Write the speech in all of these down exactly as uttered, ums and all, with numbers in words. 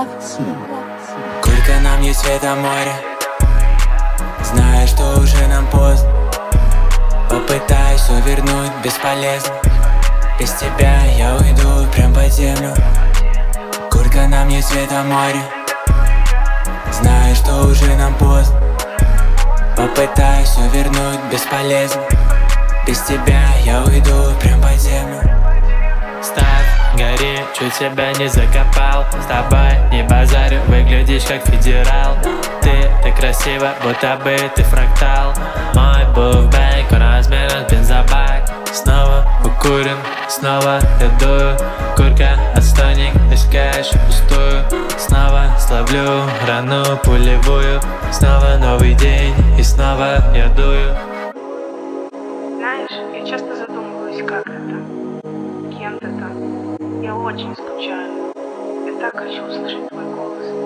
Сколько нам нет света моря, зная, что уже нам поздно. Попытаюсь все вернуть, бесполезно. Без тебя я уйду прям под землю. Сколько нам нет света моря, зная, что уже нам поздно. Попытаюсь все вернуть, бесполезно. Без тебя я уйду прям под землю. Ставь, гори, чуть себя не закопал. С тобой не базарю, выглядишь как федерал. Ты, ты красива, будто бы ты фрактал. Мой буфбэнк размером бензобак. Снова укурен, снова я дую. Курка, отстойник, искаешь пустую. Снова словлю рану пулевую. Снова новый день и снова я дую. Знаешь, я часто задумываюсь, как это, кем ты там. Я очень скучаю. Я так хочу услышать твой голос.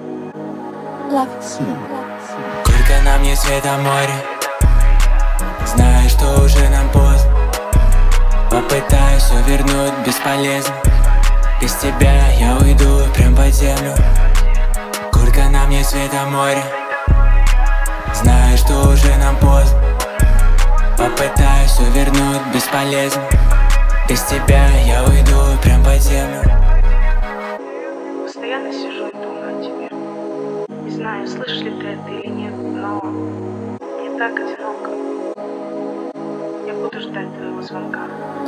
Сколько нам нет света моря, зная, что уже нам поздно. Попытаюсь все вернуть, бесполезно. Без тебя я уйду прям под землю. Сколько нам нет света моря, зная, что уже нам поздно. Попытаюсь все вернуть, бесполезно. Без тебя я уйду прям под землю. Постоянно сижу и думаю о тебе. Не знаю, слышишь ли ты это или нет, но мне так одиноко. Я буду ждать твоего звонка.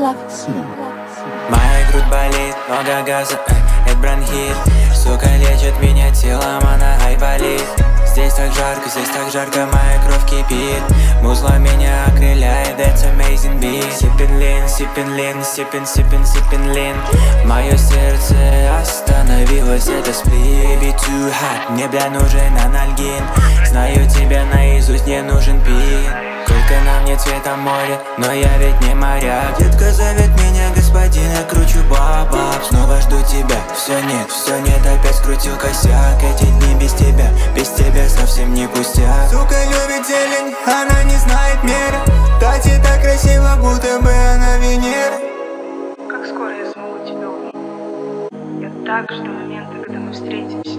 Моя грудь болит, много газа, э, это бронхит. Сука лечит меня телом, она ай болит. Здесь так жарко, здесь так жарко, моя кровь кипит. Музло меня окрыляет, that's amazing beat. Сипин лин, сипин лин, сипин, сипин, сипин лин. Мое сердце остановилось, это сплит. Baby too hot, мне бля нужен анальгин. Знаю тебя наизусть, не нужен пин. Сколько нам нет цвета моря, но я ведь не моряк. Детка зовет меня господин, я кручу бабаб. Снова жду тебя, все нет, все нет, опять скрутил косяк. Эти дни без тебя, без тебя совсем не пустяк. Сука любит зелень, она не знает меры. Тати так красиво, будто бы она Венера. Как скоро я смогу тебя увидеть? Я так жду момента, когда мы встретимся.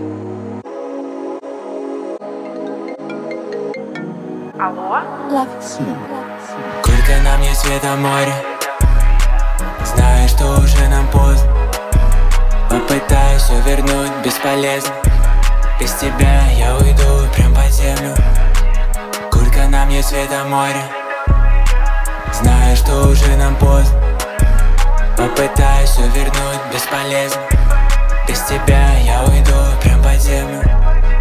Алло? Сколько нам нет света моря, зная, что уже нам поздно. Попытаюсь все вернуть, бесполезно. Без тебя я уйду прям под землю. Сколько нам нет света моря, зная, что уже нам поздно. Попытаюсь все вернуть, бесполезно. Без тебя я уйду прям под землю.